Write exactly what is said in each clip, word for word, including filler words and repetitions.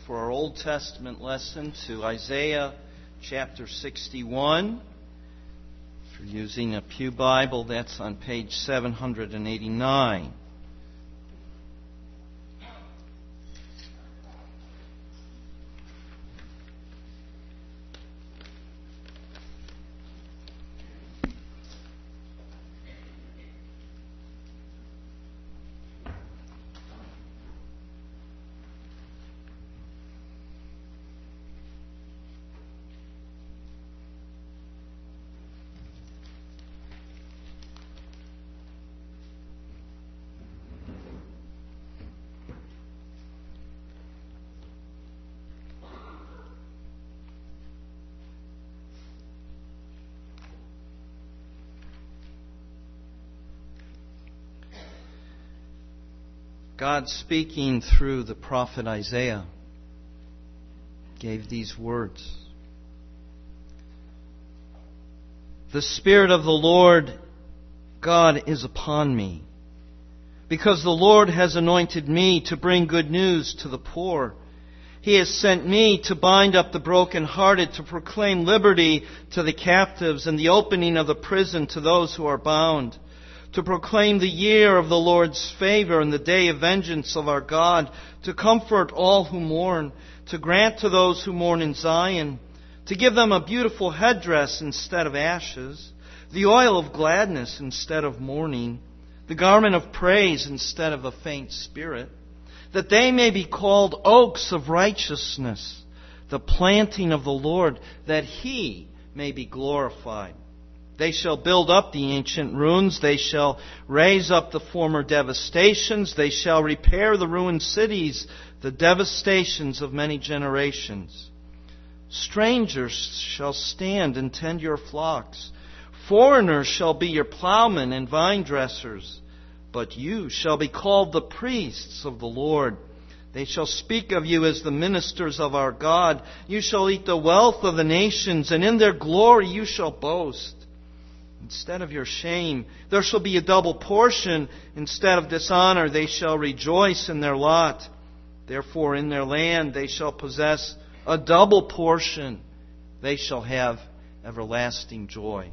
for our Old Testament lesson to Isaiah chapter sixty-one. If you're using a Pew Bible, that's on page seven eighty-nine. God, speaking through the prophet Isaiah, gave these words. The Spirit of the Lord God is upon me, because the Lord has anointed me to bring good news to the poor. He has sent me to bind up the brokenhearted, to proclaim liberty to the captives and the opening of the prison to those who are bound, to proclaim the year of the Lord's favor and the day of vengeance of our God, to comfort all who mourn, to grant to those who mourn in Zion, to give them a beautiful headdress instead of ashes, the oil of gladness instead of mourning, the garment of praise instead of a faint spirit, that they may be called oaks of righteousness, the planting of the Lord, that He may be glorified. They shall build up the ancient ruins. They shall raise up the former devastations. They shall repair the ruined cities, the devastations of many generations. Strangers shall stand and tend your flocks. Foreigners shall be your plowmen and vine dressers. But you shall be called the priests of the Lord. They shall speak of you as the ministers of our God. You shall eat the wealth of the nations, and in their glory you shall boast. Instead of your shame, there shall be a double portion. Instead of dishonor, they shall rejoice in their lot. Therefore, in their land they shall possess a double portion. They shall have everlasting joy.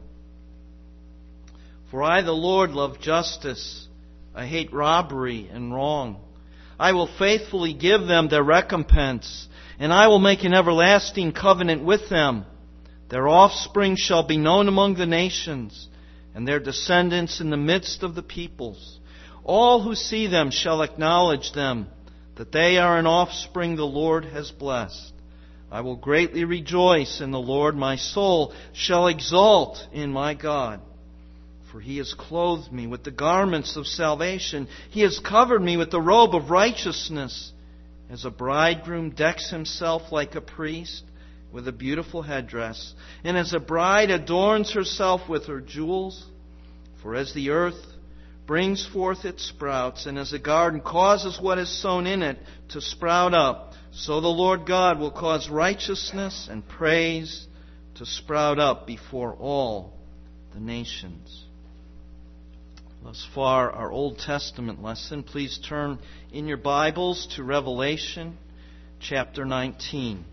For I, the Lord, love justice. I hate robbery and wrong. I will faithfully give them their recompense, and I will make an everlasting covenant with them. Their offspring shall be known among the nations, and their descendants in the midst of the peoples. All who see them shall acknowledge them, that they are an offspring the Lord has blessed. I will greatly rejoice in the Lord. My soul shall exult in my God. For He has clothed me with the garments of salvation. He has covered me with the robe of righteousness. As a bridegroom decks himself like a priest, with a beautiful headdress, and as a bride adorns herself with her jewels. For as the earth brings forth its sprouts, and as a garden causes what is sown in it to sprout up, so the Lord God will cause righteousness and praise to sprout up before all the nations. Thus far, our Old Testament lesson. Please turn in your Bibles to Revelation chapter nineteen.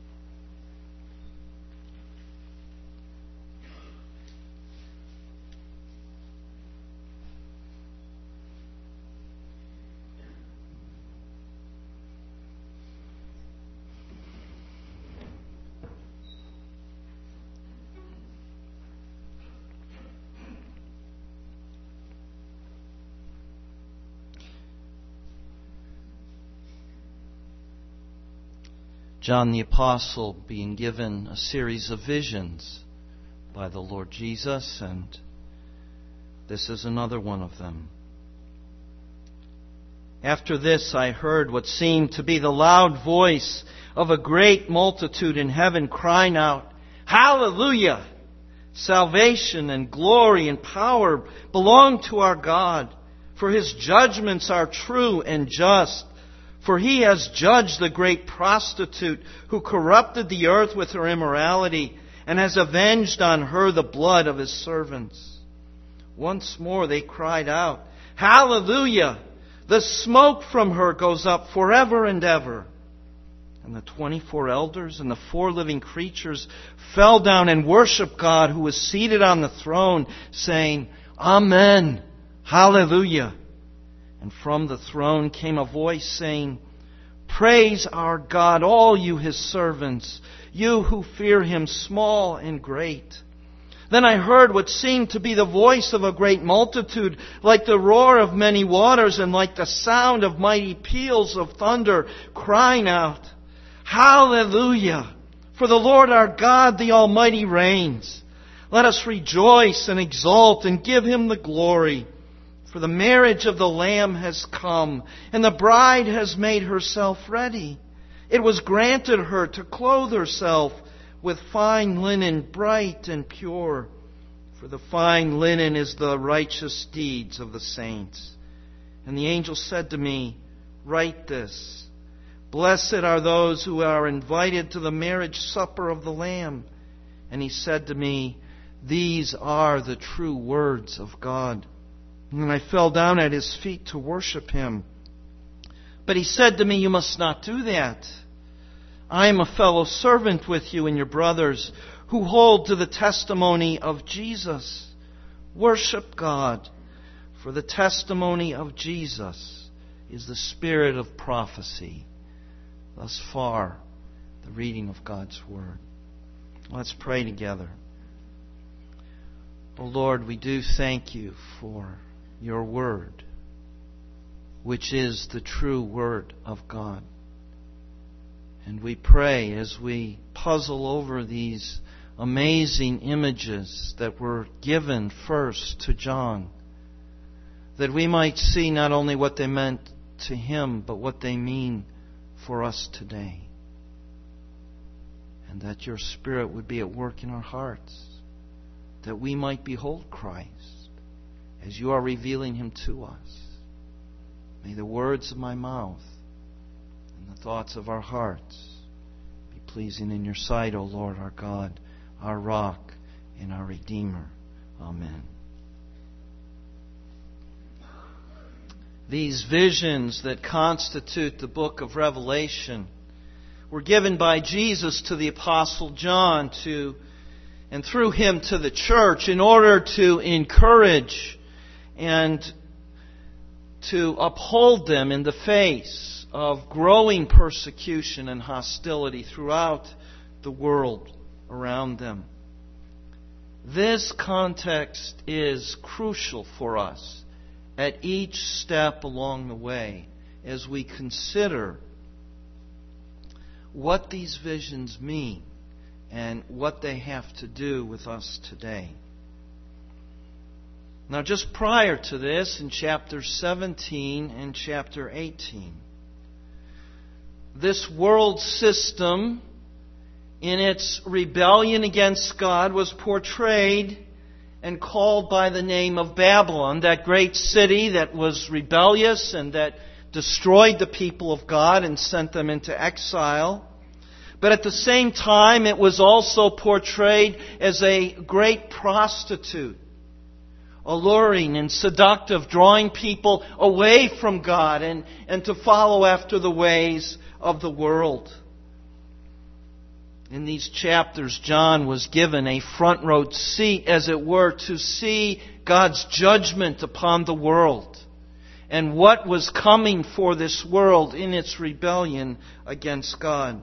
John the Apostle being given a series of visions by the Lord Jesus, and this is another one of them. After this I heard what seemed to be the loud voice of a great multitude in heaven crying out, Hallelujah! Salvation and glory and power belong to our God, for His judgments are true and just. For He has judged the great prostitute who corrupted the earth with her immorality, and has avenged on her the blood of His servants. Once more they cried out, Hallelujah! The smoke from her goes up forever and ever. And the the twenty-four elders and the four living creatures fell down and worshiped God who was seated on the throne, saying, Amen, Hallelujah. And from the throne came a voice saying, Praise our God, all you His servants, you who fear Him, small and great. Then I heard what seemed to be the voice of a great multitude, like the roar of many waters and like the sound of mighty peals of thunder, crying out, Hallelujah! For the Lord our God, the Almighty, reigns. Let us rejoice and exult and give Him the glory. For the marriage of the Lamb has come, and the bride has made herself ready. It was granted her to clothe herself with fine linen, bright and pure. For the fine linen is the righteous deeds of the saints. And the angel said to me, Write this, Blessed are those who are invited to the marriage supper of the Lamb. And he said to me, These are the true words of God. And I fell down at His feet to worship Him. But He said to me, You must not do that. I am a fellow servant with you and your brothers who hold to the testimony of Jesus. Worship God, for the testimony of Jesus is the spirit of prophecy. Thus far, the reading of God's Word. Let's pray together. O Lord, we do thank You for Your Word, which is the true Word of God. And we pray as we puzzle over these amazing images that were given first to John, that we might see not only what they meant to him, but what they mean for us today. And that Your Spirit would be at work in our hearts, that we might behold Christ as You are revealing Him to us. May the words of my mouth and the thoughts of our hearts be pleasing in Your sight, O Lord, our God, our rock and our Redeemer. Amen. These visions that constitute the book of Revelation were given by Jesus to the Apostle John to, and through him to the church, in order to encourage and to uphold them in the face of growing persecution and hostility throughout the world around them. This context is crucial for us at each step along the way as we consider what these visions mean and what they have to do with us today. Now, just prior to this, in chapter seventeen and chapter eighteen, this world system, in its rebellion against God, was portrayed and called by the name of Babylon, that great city that was rebellious and that destroyed the people of God and sent them into exile. But at the same time, it was also portrayed as a great prostitute, alluring and seductive, drawing people away from God and, and to follow after the ways of the world. In these chapters, John was given a front row seat, as it were, to see God's judgment upon the world and what was coming for this world in its rebellion against God.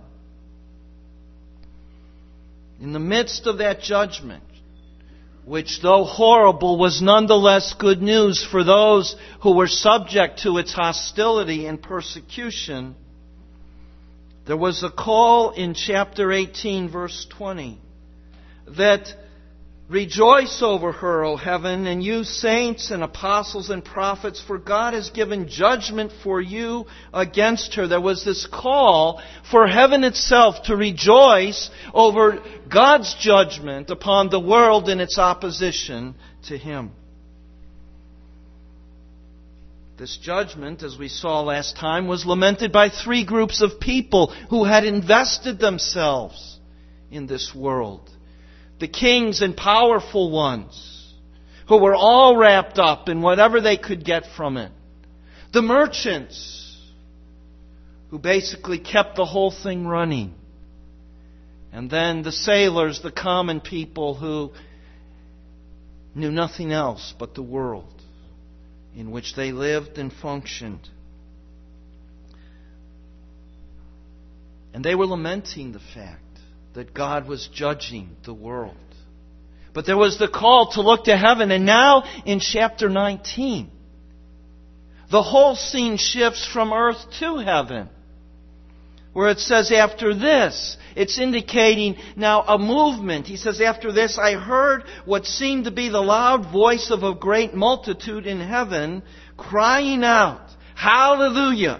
In the midst of that judgment, which, though horrible, was nonetheless good news for those who were subject to its hostility and persecution, there was a call in chapter eighteen, verse twenty, that rejoice over her, O heaven, and you saints and apostles and prophets, for God has given judgment for you against her. There was this call for heaven itself to rejoice over God's judgment upon the world in its opposition to Him. This judgment, as we saw last time, was lamented by three groups of people who had invested themselves in this world. The kings and powerful ones, who were all wrapped up in whatever they could get from it. The merchants, who basically kept the whole thing running. And then the sailors, the common people who knew nothing else but the world in which they lived and functioned. And they were lamenting the fact that God was judging the world. But there was the call to look to heaven. And now in chapter nineteen, the whole scene shifts from earth to heaven, where it says after this, it's indicating now a movement. He says, after this I heard what seemed to be the loud voice of a great multitude in heaven, crying out, Hallelujah!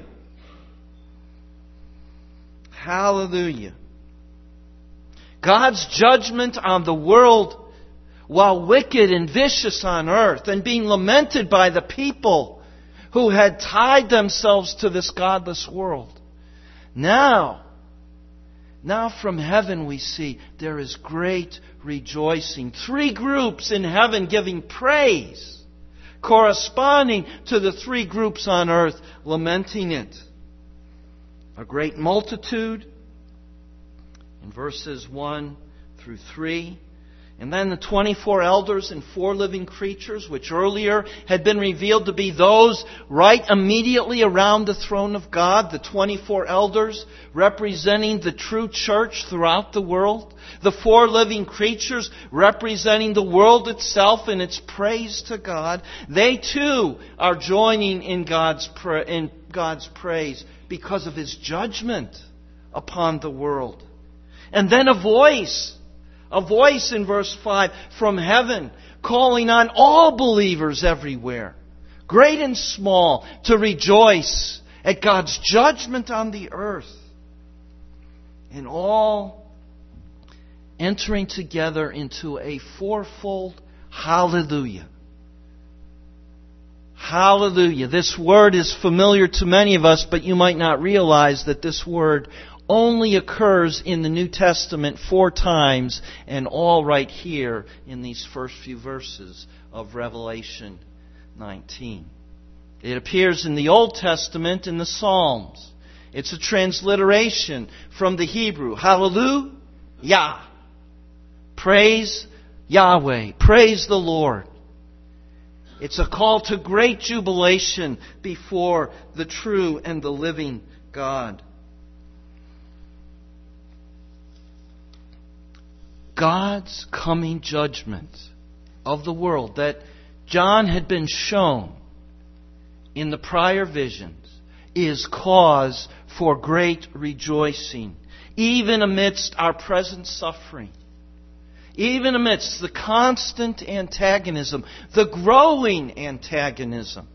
Hallelujah! God's judgment on the world, while wicked and vicious on earth, and being lamented by the people who had tied themselves to this godless world. Now, now from heaven we see there is great rejoicing. Three groups in heaven giving praise, corresponding to the three groups on earth lamenting it. A great multitude in verses one through three. And then the twenty-four elders and four living creatures, which earlier had been revealed to be those right immediately around the throne of God. The twenty-four elders representing the true church throughout the world. The four living creatures representing the world itself in its praise to God. They too are joining in God's pra- in God's praise because of His judgment upon the world. And then a voice. A voice in verse five from heaven calling on all believers everywhere, great and small, to rejoice at God's judgment on the earth. And all entering together into a fourfold hallelujah. Hallelujah. This word is familiar to many of us, but you might not realize that this word only occurs in the New Testament four times, and all right here in these first few verses of Revelation nineteen. It appears in the Old Testament in the Psalms. It's a transliteration from the Hebrew. Hallelujah. Praise Yahweh. Praise the Lord. It's a call to great jubilation before the true and the living God. God's coming judgment of the world that John had been shown in the prior visions is cause for great rejoicing, even amidst our present suffering, even amidst the constant antagonism, the growing antagonism.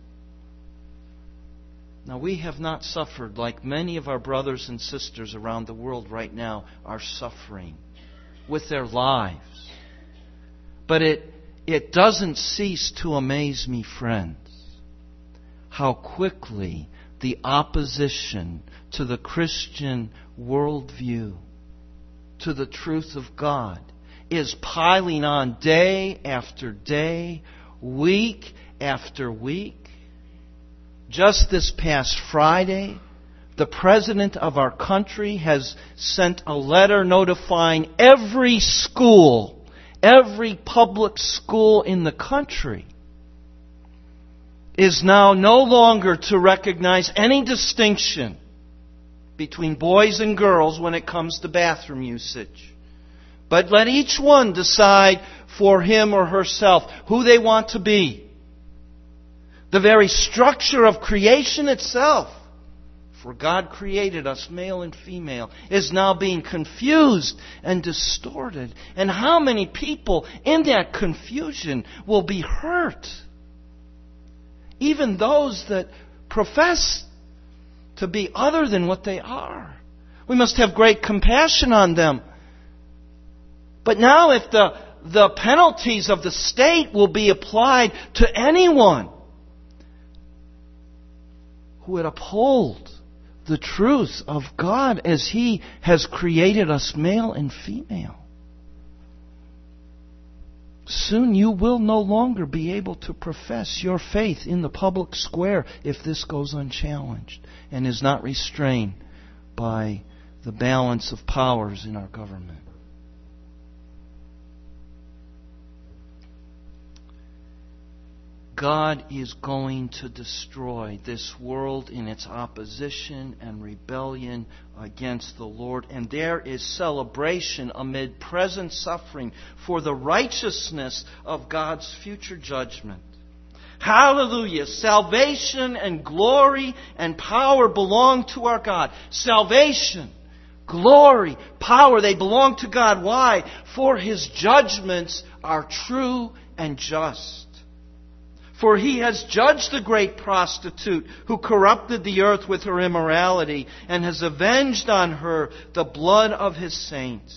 Now, we have not suffered like many of our brothers and sisters around the world right now are suffering with their lives. But it, it doesn't cease to amaze me, friends, how quickly the opposition to the Christian worldview, to the truth of God, is piling on day after day, week after week. Just this past Friday, the President of our country has sent a letter notifying every school, every public school in the country is now no longer to recognize any distinction between boys and girls when it comes to bathroom usage. But let each one decide for him or herself who they want to be. The very structure of creation itself, for God created us male and female, is now being confused and distorted. And how many people in that confusion will be hurt? Even those that profess to be other than what they are. We must have great compassion on them. But now if the, the penalties of the state will be applied to anyone who would uphold the truth of God as He has created us male and female. soon you will no longer be able to profess your faith in the public square if this goes unchallenged and is not restrained by the balance of powers in our government. God is going to destroy this world in its opposition and rebellion against the Lord. And there is celebration amid present suffering for the righteousness of God's future judgment. Hallelujah! Salvation and glory and power belong to our God. Salvation, glory, power, they belong to God. Why? For His judgments are true and just. For He has judged the great prostitute who corrupted the earth with her immorality and has avenged on her the blood of His saints.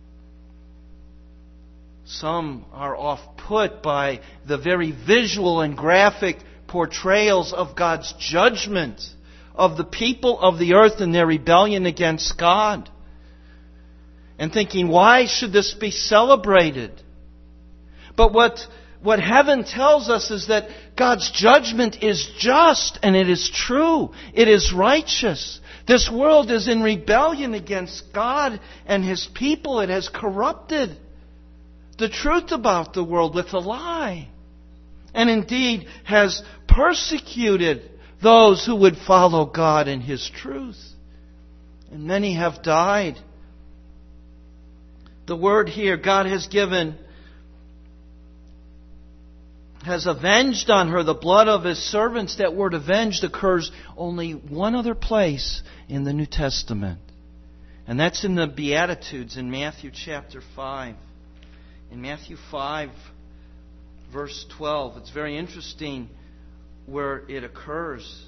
Some are off-put by the very visual and graphic portrayals of God's judgment of the people of the earth and their rebellion against God, and thinking, why should this be celebrated? But what What heaven tells us is that God's judgment is just and it is true. It is righteous. This world is in rebellion against God and His people. It has corrupted the truth about the world with a lie. And indeed has persecuted those who would follow God and His truth. And many have died. The word here, God has given has avenged on her the blood of His servants. That word avenged occurs only one other place in the New Testament. And that's in the Beatitudes in Matthew chapter five. In Matthew five, verse twelve. It's very interesting where it occurs.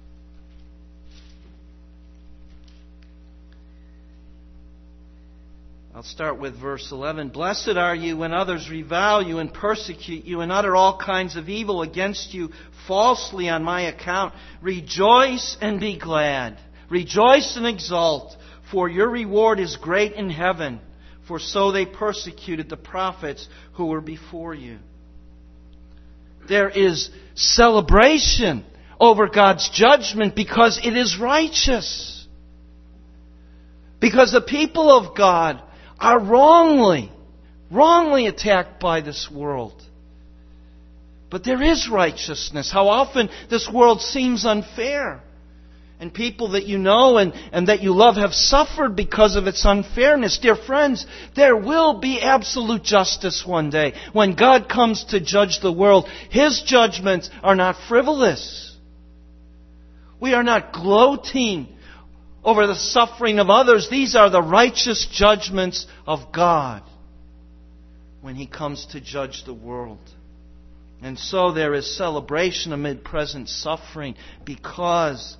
I'll start with verse eleven. Blessed are you when others revile you and persecute you and utter all kinds of evil against you falsely on my account. Rejoice and be glad. Rejoice and exult, for your reward is great in heaven. For so they persecuted the prophets who were before you. There is celebration over God's judgment because it is righteous. Because the people of God are wrongly, wrongly attacked by this world. But there is righteousness. How often this world seems unfair. And people that you know and, and that you love have suffered because of its unfairness. Dear friends, there will be absolute justice one day. When God comes to judge the world, His judgments are not frivolous. We are not gloating over the suffering of others. These are the righteous judgments of God when He comes to judge the world. And so there is celebration amid present suffering because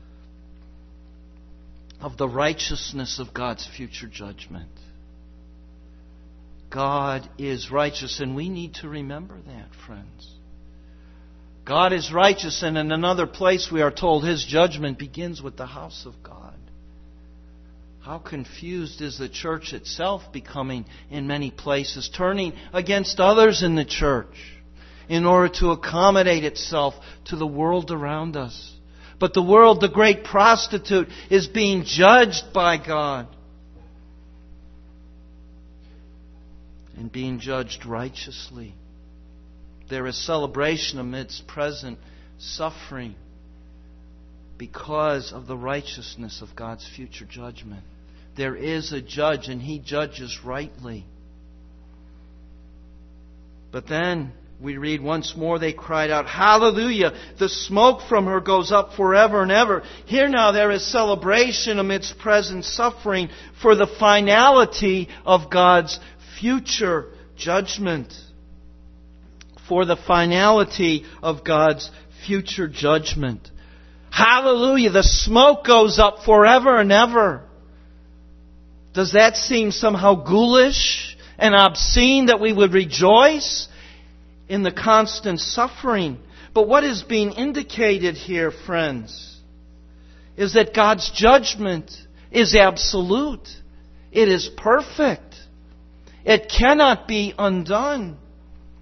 of the righteousness of God's future judgment. God is righteous, and we need to remember that, friends. God is righteous, and in another place we are told His judgment begins with the house of God. How confused is the church itself becoming in many places, turning against others in the church in order to accommodate itself to the world around us. But the world, the great prostitute, is being judged by God and being judged righteously. There is celebration amidst present suffering because of the righteousness of God's future judgment. There is a judge, and He judges rightly. But then we read once more, they cried out, Hallelujah! The smoke from her goes up forever and ever. Here now there is celebration amidst present suffering for the finality of God's future judgment. For the finality of God's future judgment. Hallelujah! The smoke goes up forever and ever. Does that seem somehow ghoulish and obscene that we would rejoice in the constant suffering? But what is being indicated here, friends, is that God's judgment is absolute. It is perfect. It cannot be undone.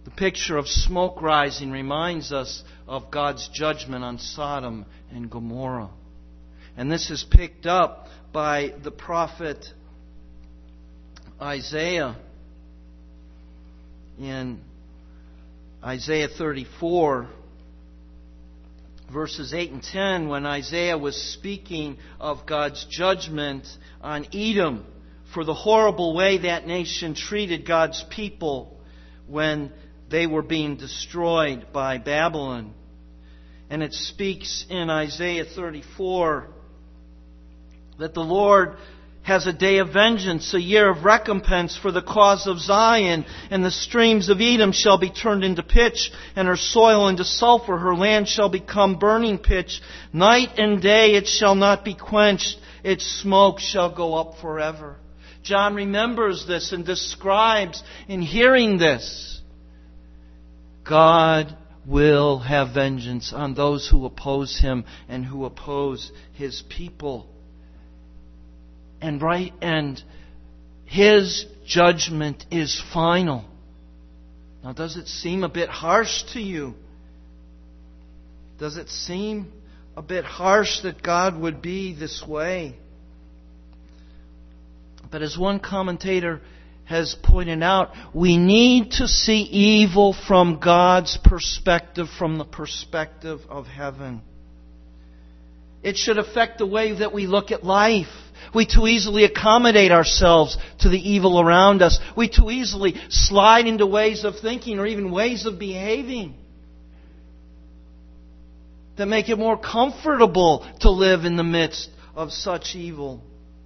The picture of smoke rising reminds us of God's judgment on Sodom and Gomorrah. And this is picked up by the prophet Isaiah in Isaiah thirty-four, verses eight and ten, when Isaiah was speaking of God's judgment on Edom for the horrible way that nation treated God's people when they were being destroyed by Babylon. And it speaks in Isaiah thirty-four that the Lord has a day of vengeance, a year of recompense for the cause of Zion, and the streams of Edom shall be turned into pitch, and her soil into sulfur. Her land shall become burning pitch. Night and day it shall not be quenched. Its smoke shall go up forever. John remembers this and describes, in hearing this, God will have vengeance on those who oppose Him and who oppose His people. And right, and His judgment is final. Now, does it seem a bit harsh to you? Does it seem a bit harsh that God would be this way? But as one commentator has pointed out, we need to see evil from God's perspective, from the perspective of heaven. It should affect the way that we look at life. We too easily accommodate ourselves to the evil around us. We too easily slide into ways of thinking or even ways of behaving that make it more comfortable to live in the midst of such evil.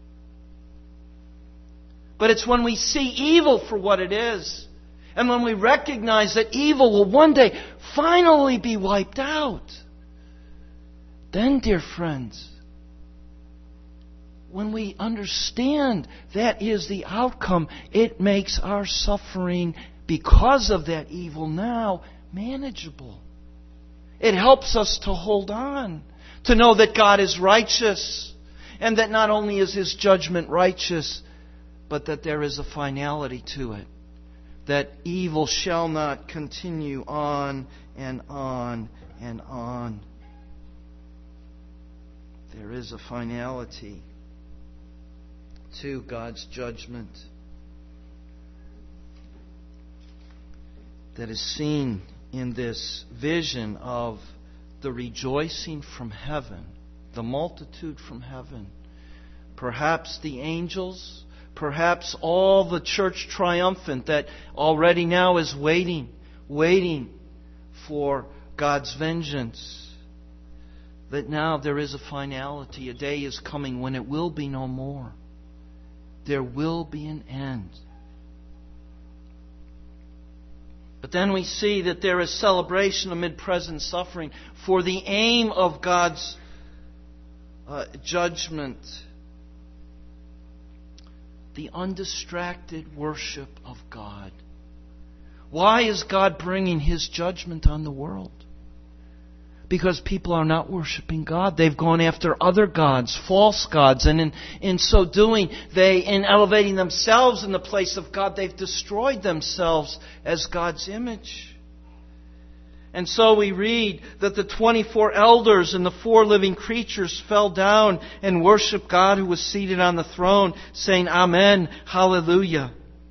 But it's when we see evil for what it is, and when we recognize that evil will one day finally be wiped out, then, dear friends, when we understand that is the outcome, it makes our suffering because of that evil now manageable. It helps us to hold on, to know that God is righteous, and that not only is His judgment righteous, but that there is a finality to it. That evil shall not continue on and on and on. There is a finality to God's judgment that is seen in this vision of the rejoicing from heaven, the multitude from heaven. Perhaps the angels, perhaps all the church triumphant that already now is waiting, waiting for God's vengeance. That now there is a finality. A day is coming when it will be no more. There will be an end. But then we see that there is celebration amid present suffering, for the aim of God's uh, judgment, the undistracted worship of God. Why is God bringing His judgment on the world? Because people are not worshiping God. They've gone after other gods, false gods. And in, in so doing, they, in elevating themselves in the place of God, they've destroyed themselves as God's image. And so we read that the twenty-four elders and the four living creatures fell down and worshiped God who was seated on the throne, saying, Amen, Hallelujah.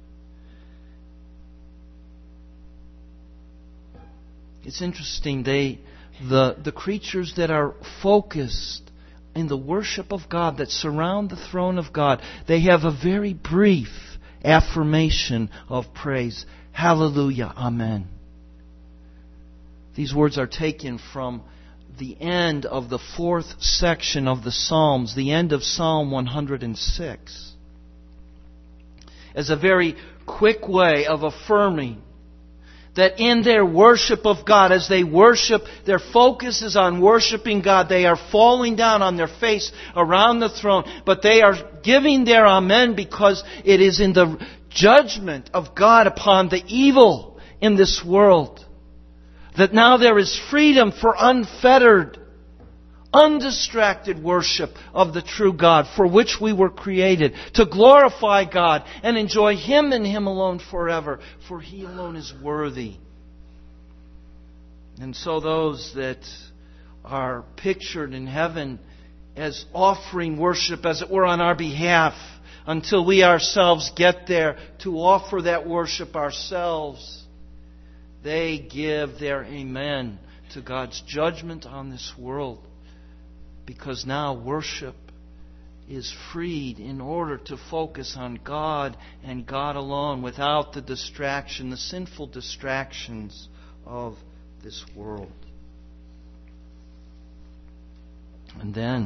It's interesting, they... The, the creatures that are focused in the worship of God, that surround the throne of God, they have a very brief affirmation of praise. Hallelujah, Amen. These words are taken from the end of the fourth section of the Psalms, the end of Psalm one hundred six, as a very quick way of affirming that in their worship of God, as they worship, their focus is on worshiping God. They are falling down on their face around the throne, but they are giving their amen because it is in the judgment of God upon the evil in this world that now there is freedom for unfettered, undistracted worship of the true God for which we were created, to glorify God and enjoy Him and Him alone forever, for He alone is worthy And so those that are pictured in heaven as offering worship, as it were, on our behalf, until we ourselves get there to offer that worship ourselves, they give their amen to God's judgment on this world. Because now worship is freed in order to focus on God and God alone, without the distraction, the sinful distractions of this world. And then,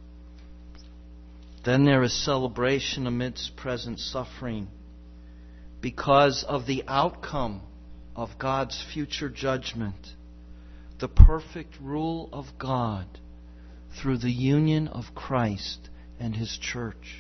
then there is celebration amidst present suffering because of the outcome of God's future judgment, the perfect rule of God through the union of Christ and His church.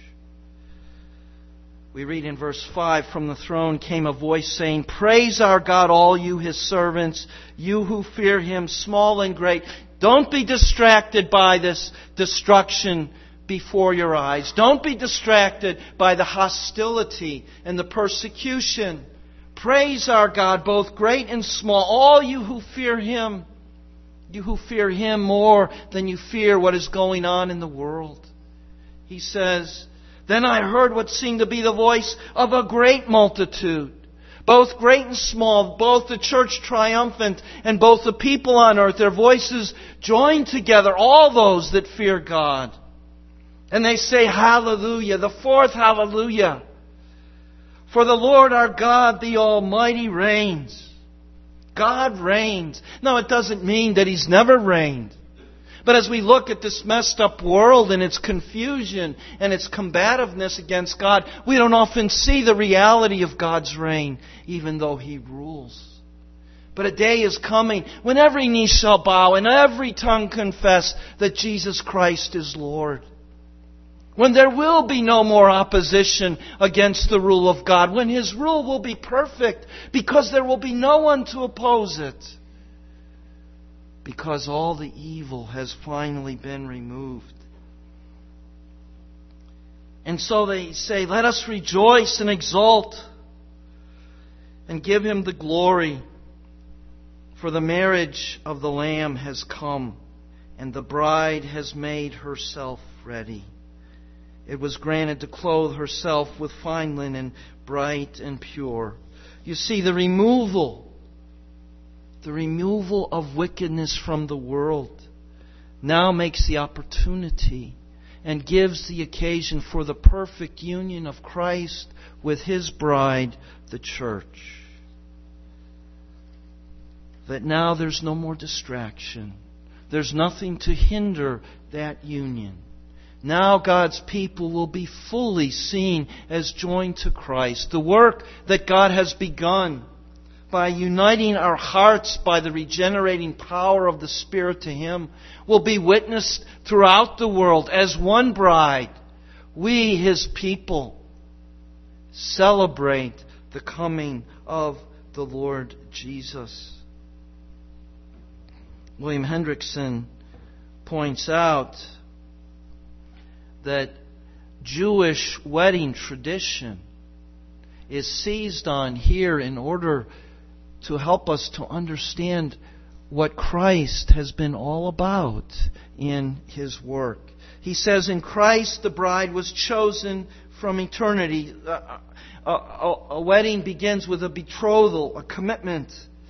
We read in verse five, "From the throne came a voice saying, 'Praise our God, all you His servants, you who fear Him, small and great.'" Don't be distracted by this destruction before your eyes. Don't be distracted by the hostility and the persecution. Praise our God, both great and small, all you who fear Him. You who fear Him more than you fear what is going on in the world. He says, "Then I heard what seemed to be the voice of a great multitude, both great and small, both the church triumphant and both the people on earth, their voices joined together, all those that fear God. And they say, Hallelujah, the fourth Hallelujah. For the Lord our God, the Almighty, reigns." God reigns. Now, it doesn't mean that He's never reigned. But as we look at this messed up world and its confusion and its combativeness against God, we don't often see the reality of God's reign, even though He rules. But a day is coming when every knee shall bow and every tongue confess that Jesus Christ is Lord. When there will be no more opposition against the rule of God. When His rule will be perfect because there will be no one to oppose it. Because all the evil has finally been removed. And so they say, "Let us rejoice and exult and give Him the glory. For the marriage of the Lamb has come, and the bride has made herself ready. It was granted to clothe herself with fine linen, bright and pure." You see, the removal, the removal of wickedness from the world now makes the opportunity and gives the occasion for the perfect union of Christ with His bride, the church. That now there's no more distraction. There's nothing to hinder that union. Now God's people will be fully seen as joined to Christ. The work that God has begun by uniting our hearts by the regenerating power of the Spirit to Him will be witnessed throughout the world as one bride. We, His people, celebrate the coming of the Lord Jesus. William Hendrickson points out that Jewish wedding tradition is seized on here in order to help us to understand what Christ has been all about in His work. He says, "In Christ the bride was chosen from eternity." A, a, a wedding begins with a betrothal, a commitment.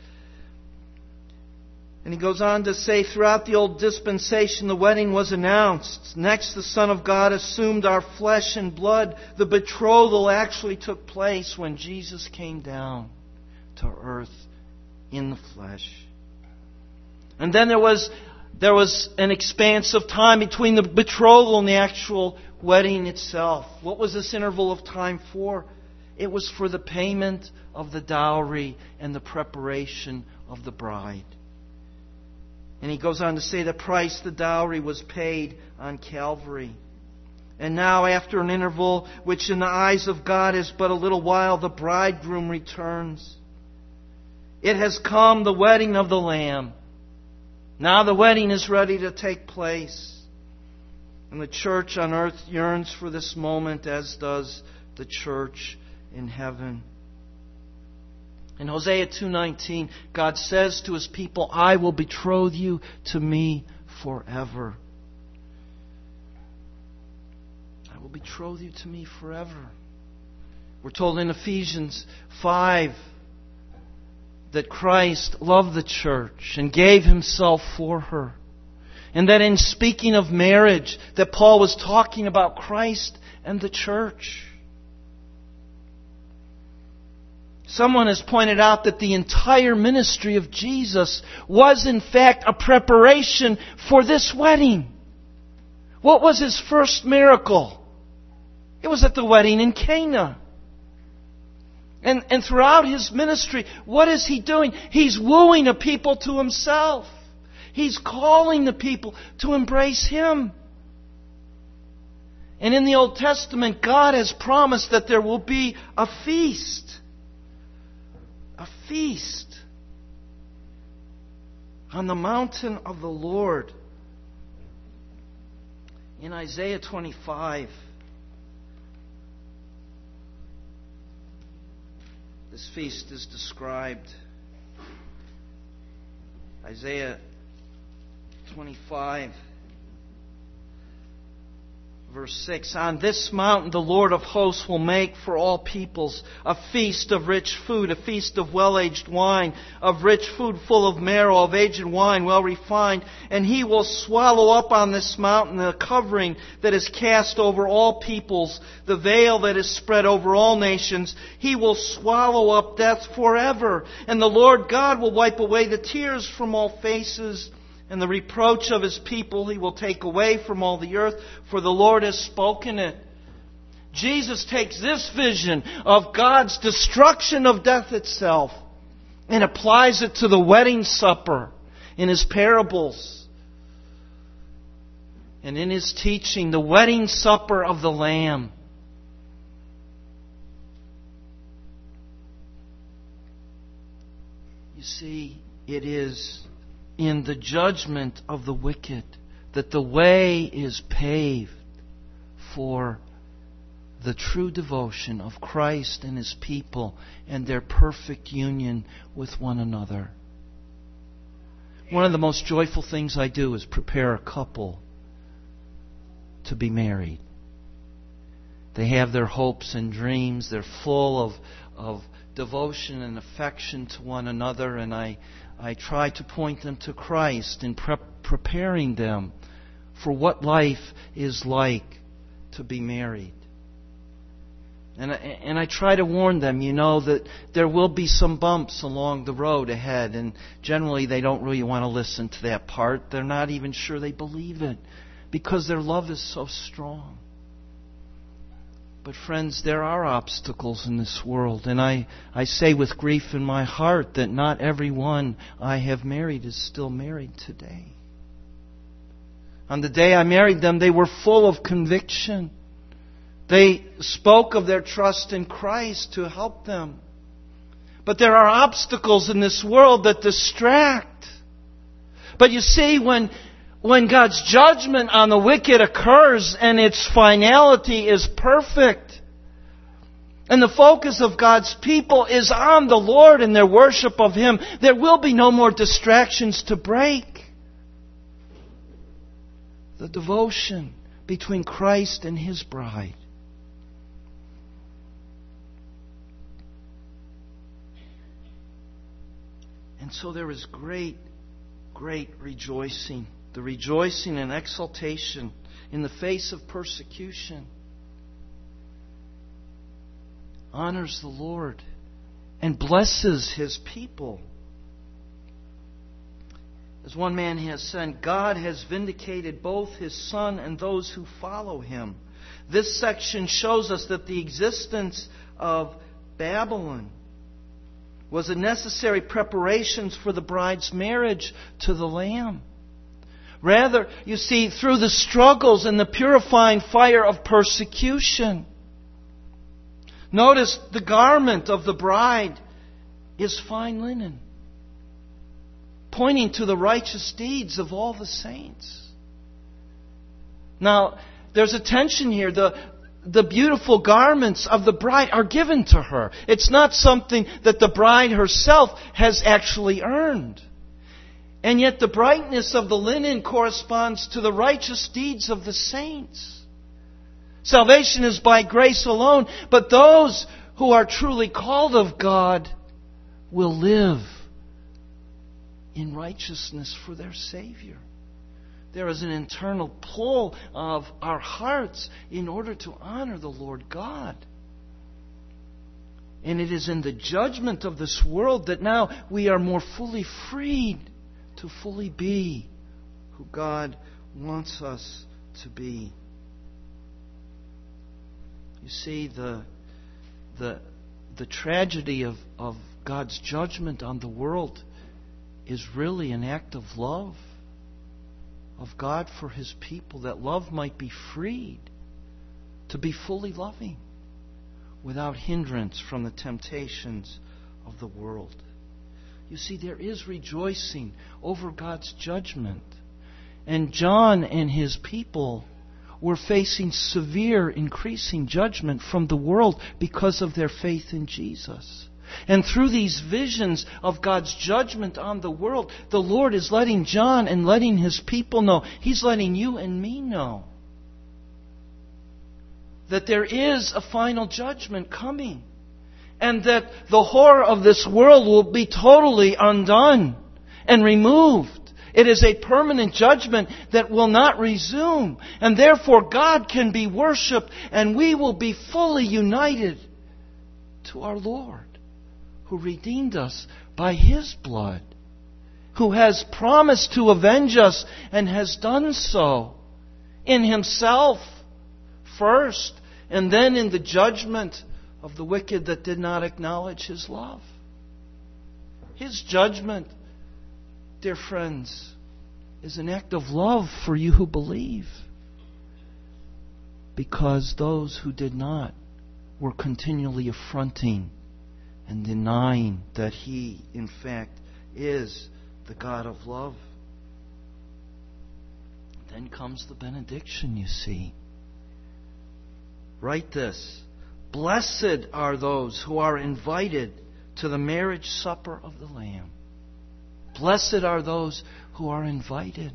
And he goes on to say, throughout the old dispensation, the wedding was announced. Next, the Son of God assumed our flesh and blood. The betrothal actually took place when Jesus came down to earth in the flesh. And then there was, there was an expanse of time between the betrothal and the actual wedding itself. What was this interval of time for? It was for the payment of the dowry and the preparation of the bride. And he goes on to say the price, the dowry, was paid on Calvary. And now, after an interval, which in the eyes of God is but a little while, the bridegroom returns. It has come, the wedding of the Lamb. Now the wedding is ready to take place. And the church on earth yearns for this moment, as does the church in heaven. In Hosea two nineteen, God says to His people, I will betroth you to me forever. I will betroth you to me forever. We're told in Ephesians five that Christ loved the church and gave Himself for her. And that in speaking of marriage, that Paul was talking about Christ and the church. Someone has pointed out that the entire ministry of Jesus was in fact a preparation for this wedding. What was His first miracle? It was at the wedding in Cana. And, and throughout His ministry, what is He doing? He's wooing a people to Himself. He's calling the people to embrace Him. And in the Old Testament, God has promised that there will be a feast. A feast on the mountain of the Lord. In Isaiah twenty-five, this feast is described. Isaiah twenty-five, verse six. On this mountain the Lord of hosts will make for all peoples a feast of rich food, a feast of well-aged wine, of rich food full of marrow, of aged wine well refined. And He will swallow up on this mountain the covering that is cast over all peoples, the veil that is spread over all nations. He will swallow up death forever. And the Lord God will wipe away the tears from all faces, and the reproach of His people He will take away from all the earth, for the Lord has spoken it. Jesus takes this vision of God's destruction of death itself and applies it to the wedding supper in His parables. And in His teaching, the wedding supper of the Lamb. You see, it is in the judgment of the wicked that the way is paved for the true devotion of Christ and His people and their perfect union with one another. One of the most joyful things I do is prepare a couple to be married. They have their hopes and dreams. They're full of, of devotion and affection to one another, and I I try to point them to Christ in pre- preparing them for what life is like to be married. And I, and I try to warn them, you know, that there will be some bumps along the road ahead, and generally they don't really want to listen to that part. They're not even sure they believe it because their love is so strong. But friends, there are obstacles in this world. And I, I say with grief in my heart that not everyone I have married is still married today. On the day I married them, they were full of conviction. They spoke of their trust in Christ to help them. But there are obstacles in this world that distract. But you see, when When God's judgment on the wicked occurs and its finality is perfect, and the focus of God's people is on the Lord and their worship of Him, there will be no more distractions to break the devotion between Christ and His bride. And so there is great, great rejoicing. The rejoicing and exultation in the face of persecution honors the Lord and blesses His people. As one man has said, God has vindicated both His Son and those who follow Him. This section shows us that the existence of Babylon was a necessary preparations for the bride's marriage to the Lamb. Rather, you see, through the struggles and the purifying fire of persecution. Notice the garment of the bride is fine linen, pointing to the righteous deeds of all the saints. Now, there's a tension here. The, the beautiful garments of the bride are given to her. It's not something that the bride herself has actually earned. And yet the brightness of the linen corresponds to the righteous deeds of the saints. Salvation is by grace alone, but those who are truly called of God will live in righteousness for their Savior. There is an internal pull of our hearts in order to honor the Lord God. And it is in the judgment of this world that now we are more fully freed to fully be who God wants us to be. You see, the the the tragedy of, of God's judgment on the world is really an act of love of God for His people, that love might be freed to be fully loving without hindrance from the temptations of the world. You see, there is rejoicing over God's judgment. And John and his people were facing severe, increasing judgment from the world because of their faith in Jesus. And through these visions of God's judgment on the world, the Lord is letting John and letting His people know, He's letting you and me know, that there is a final judgment coming. And that the horror of this world will be totally undone and removed. It is a permanent judgment that will not resume. And therefore God can be worshipped and we will be fully united to our Lord, who redeemed us by His blood, who has promised to avenge us and has done so in Himself first, and then in the judgment of the wicked that did not acknowledge His love. His judgment, dear friends, is an act of love for you who believe, because those who did not were continually affronting and denying that He, in fact, is the God of love. Then comes the benediction, you see. Write this: blessed are those who are invited to the marriage supper of the Lamb. Blessed are those who are invited.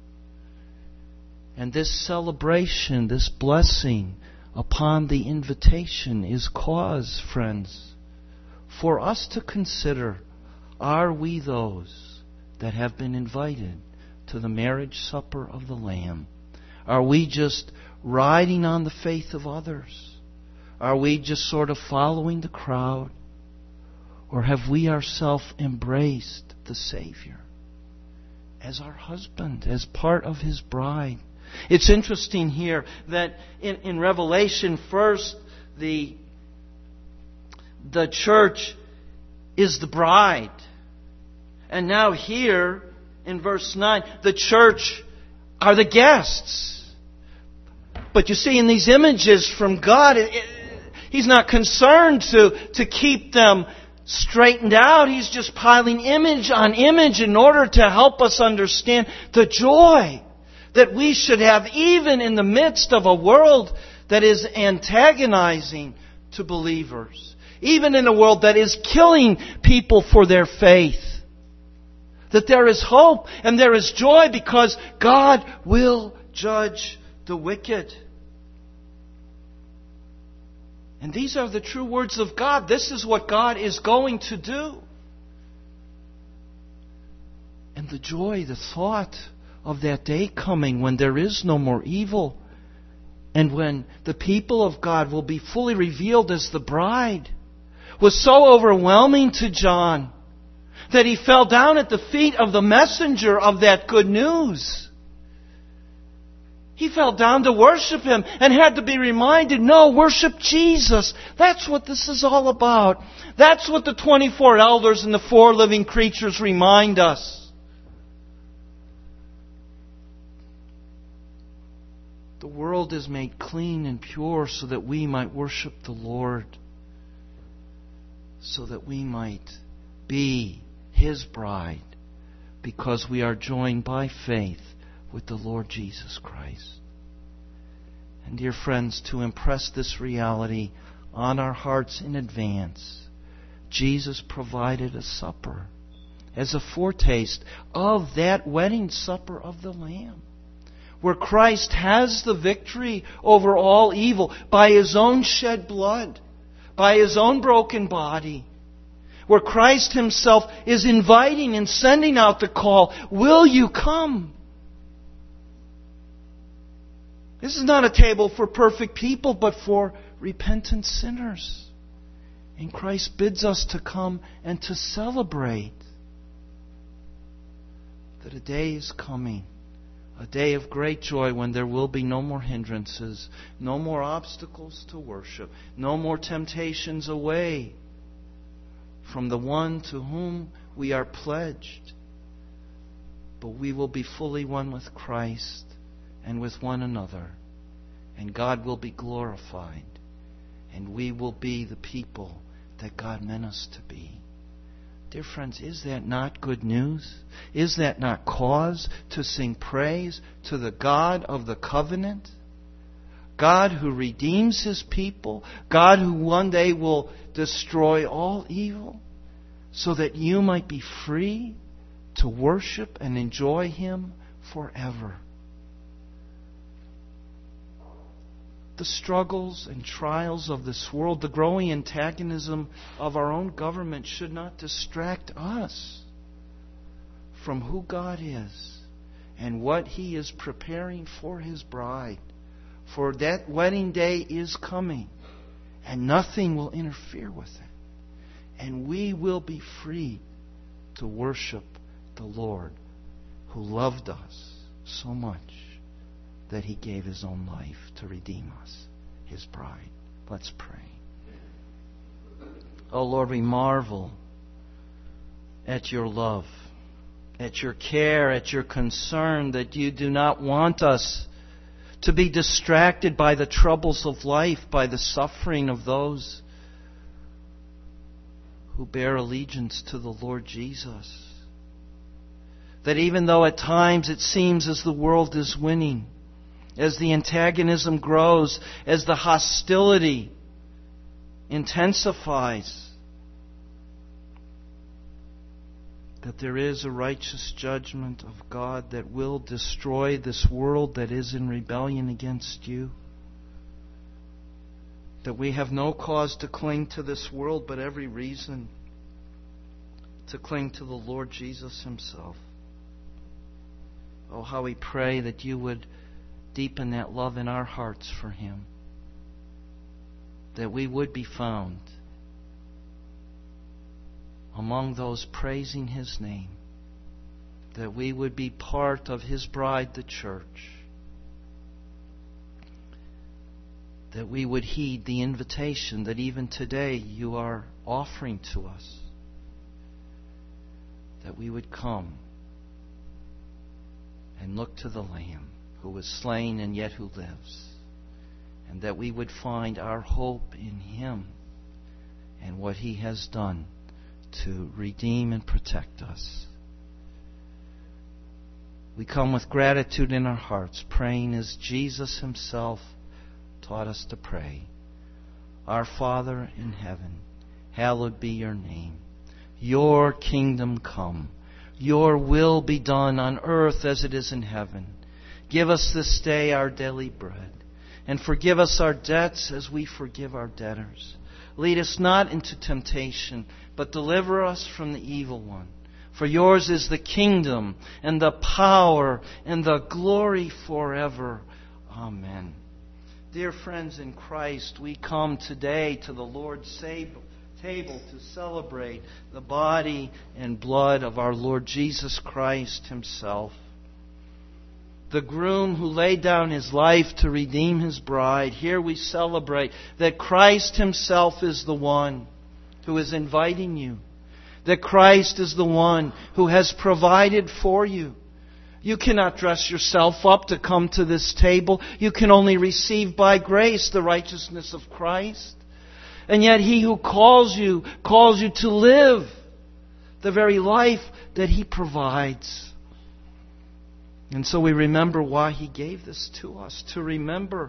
And this celebration, this blessing upon the invitation is cause, friends, for us to consider, are we those that have been invited to the marriage supper of the Lamb? Are we just riding on the faith of others? Are we just sort of following the crowd? Or have we ourselves embraced the Savior as our husband, as part of His bride? It's interesting here that in, in Revelation, first, the, the church is the bride. And now here, in verse nine, the church are the guests. But you see, in these images from God, it, it, He's not concerned to, to keep them straightened out. He's just piling image on image in order to help us understand the joy that we should have even in the midst of a world that is antagonizing to believers. Even in a world that is killing people for their faith. That there is hope and there is joy because God will judge the wicked. And these are the true words of God. This is what God is going to do. And the joy, the thought of that day coming when there is no more evil, and when the people of God will be fully revealed as the bride, was so overwhelming to John that he fell down at the feet of the messenger of that good news. He fell down to worship Him and had to be reminded, no, worship Jesus. That's what this is all about. That's what the twenty-four elders and the four living creatures remind us. The world is made clean and pure so that we might worship the Lord, so that we might be His bride, because we are joined by faith with the Lord Jesus Christ. And dear friends, to impress this reality on our hearts in advance, Jesus provided a supper as a foretaste of that wedding supper of the Lamb, where Christ has the victory over all evil by His own shed blood, by His own broken body, where Christ Himself is inviting and sending out the call, will you come? This is not a table for perfect people, but for repentant sinners. And Christ bids us to come and to celebrate that a day is coming, a day of great joy when there will be no more hindrances, no more obstacles to worship, no more temptations away from the one to whom we are pledged. But we will be fully one with Christ and with one another. And God will be glorified. And we will be the people that God meant us to be. Dear friends, is that not good news? Is that not cause to sing praise to the God of the covenant? God who redeems His people. God who one day will destroy all evil so that you might be free to worship and enjoy Him forever. The struggles and trials of this world, the growing antagonism of our own government should not distract us from who God is and what He is preparing for His bride. For that wedding day is coming, and nothing will interfere with it. And we will be free to worship the Lord who loved us so much that He gave His own life to redeem us, His bride. Let's pray. Oh Lord, we marvel at Your love, at Your care, at Your concern that You do not want us to be distracted by the troubles of life, by the suffering of those who bear allegiance to the Lord Jesus. That even though at times it seems as the world is winning, as the antagonism grows, as the hostility intensifies, that there is a righteous judgment of God that will destroy this world that is in rebellion against You. That we have no cause to cling to this world, but every reason to cling to the Lord Jesus Himself. Oh, how we pray that You would deepen that love in our hearts for Him. That we would be found among those praising His name. That we would be part of His bride, the church. That we would heed the invitation that even today You are offering to us. That we would come and look to the Lamb who was slain and yet who lives. And that we would find our hope in Him and what He has done to redeem and protect us. We come with gratitude in our hearts, praying as Jesus Himself taught us to pray. Our Father in heaven, hallowed be Your name. Your kingdom come. Your will be done on earth as it is in heaven. Give us this day our daily bread, and forgive us our debts as we forgive our debtors. Lead us not into temptation, but deliver us from the evil one. For Yours is the kingdom, and the power, and the glory forever. Amen. Dear friends in Christ, we come today to the Lord's table to celebrate the body and blood of our Lord Jesus Christ Himself. The groom who laid down His life to redeem His bride. Here we celebrate that Christ Himself is the one who is inviting you. That Christ is the one who has provided for you. You cannot dress yourself up to come to this table. You can only receive by grace the righteousness of Christ. And yet He who calls you, calls you to live the very life that He provides. And so we remember why He gave this to us. To remember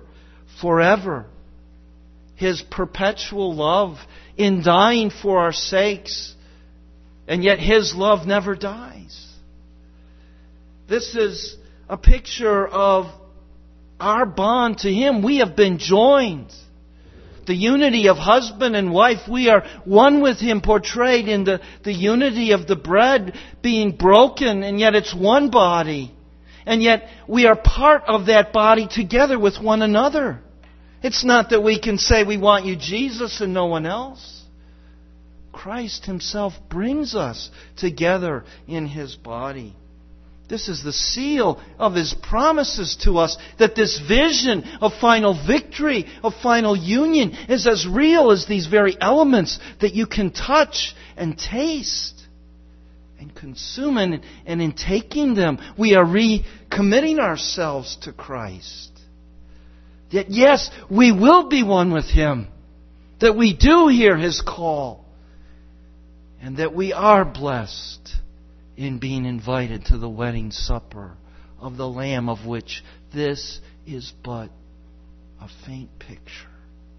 forever. His perpetual love in dying for our sakes. And yet His love never dies. This is a picture of our bond to Him. We have been joined. The unity of husband and wife, we are one with Him, portrayed in the, the unity of the bread being broken, and yet it's one body. And yet we are part of that body together with one another. It's not that we can say we want you, Jesus, and no one else. Christ Himself brings us together in His body. This is the seal of His promises to us, that this vision of final victory, of final union, is as real as these very elements that you can touch and taste and consume. And, and in taking them, we are recommitting ourselves to Christ. That yes, we will be one with Him. That we do hear His call. And that we are blessed in being invited to the wedding supper of the Lamb, of which this is but a faint picture.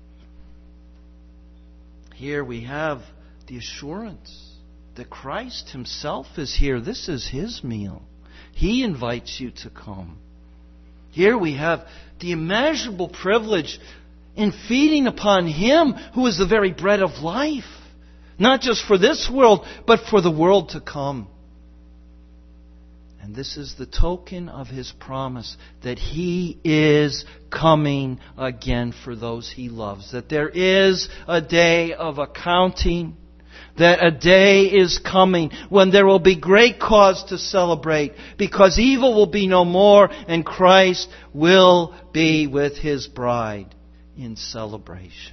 Here we have the assurance that Christ Himself is here. This is His meal. He invites you to come. Here we have the immeasurable privilege in feeding upon Him who is the very bread of life. Not just for this world, but for the world to come. And this is the token of His promise that He is coming again for those He loves. That there is a day of accounting. That a day is coming when there will be great cause to celebrate, because evil will be no more and Christ will be with His bride in celebration.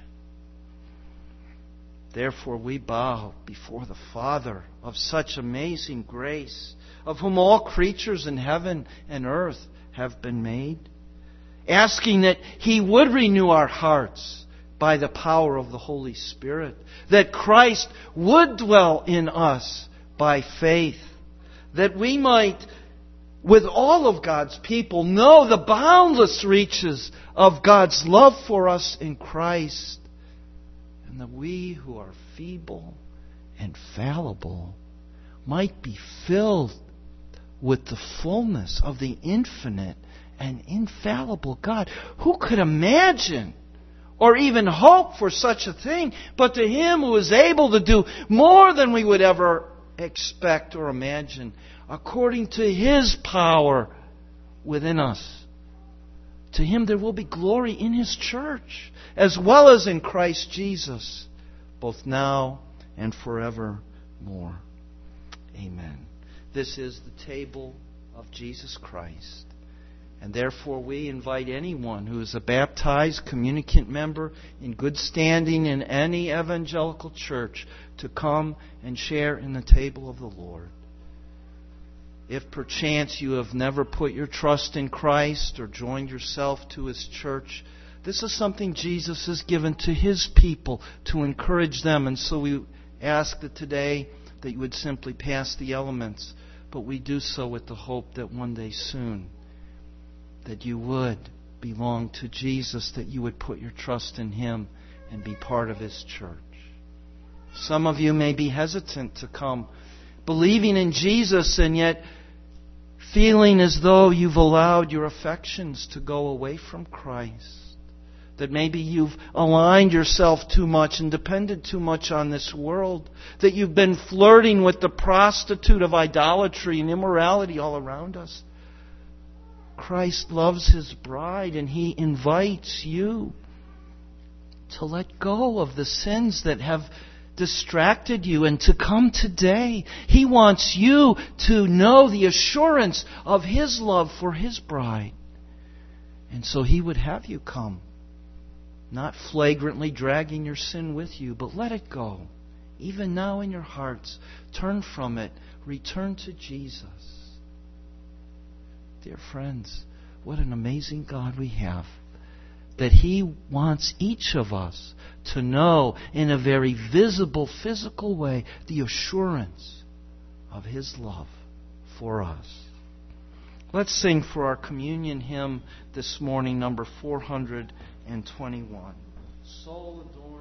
Therefore we bow before the Father of such amazing grace, of whom all creatures in heaven and earth have been made, asking that He would renew our hearts by the power of the Holy Spirit, that Christ would dwell in us by faith, that we might, with all of God's people, know the boundless reaches of God's love for us in Christ, and that we who are feeble and fallible might be filled with the fullness of the infinite and infallible God. Who could imagine or even hope for such a thing? But to Him who is able to do more than we would ever expect or imagine, according to His power within us. To Him there will be glory in His church, as well as in Christ Jesus, both now and forevermore. Amen. This is the table of Jesus Christ. And therefore we invite anyone who is a baptized communicant member in good standing in any evangelical church to come and share in the table of the Lord. If perchance you have never put your trust in Christ or joined yourself to His church, this is something Jesus has given to His people to encourage them. And so we ask that today that you would simply pass the elements, but we do so with the hope that one day soon that you would belong to Jesus, that you would put your trust in Him and be part of His church. Some of you may be hesitant to come, believing in Jesus and yet feeling as though you've allowed your affections to go away from Christ. That maybe you've aligned yourself too much and depended too much on this world. That you've been flirting with the prostitute of idolatry and immorality all around us. Christ loves His bride, and He invites you to let go of the sins that have distracted you and to come today. He wants you to know the assurance of His love for His bride. And so He would have you come, not flagrantly dragging your sin with you, but let it go. Even now in your hearts, turn from it. Return to Jesus. Dear friends, what an amazing God we have. That He wants each of us to know in a very visible, physical way the assurance of His love for us. Let's sing for our communion hymn this morning, number four hundred and twenty-one. Soul adorn